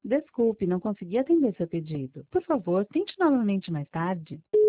Desculpe, não consegui atender seu pedido. Por favor, tente novamente mais tarde.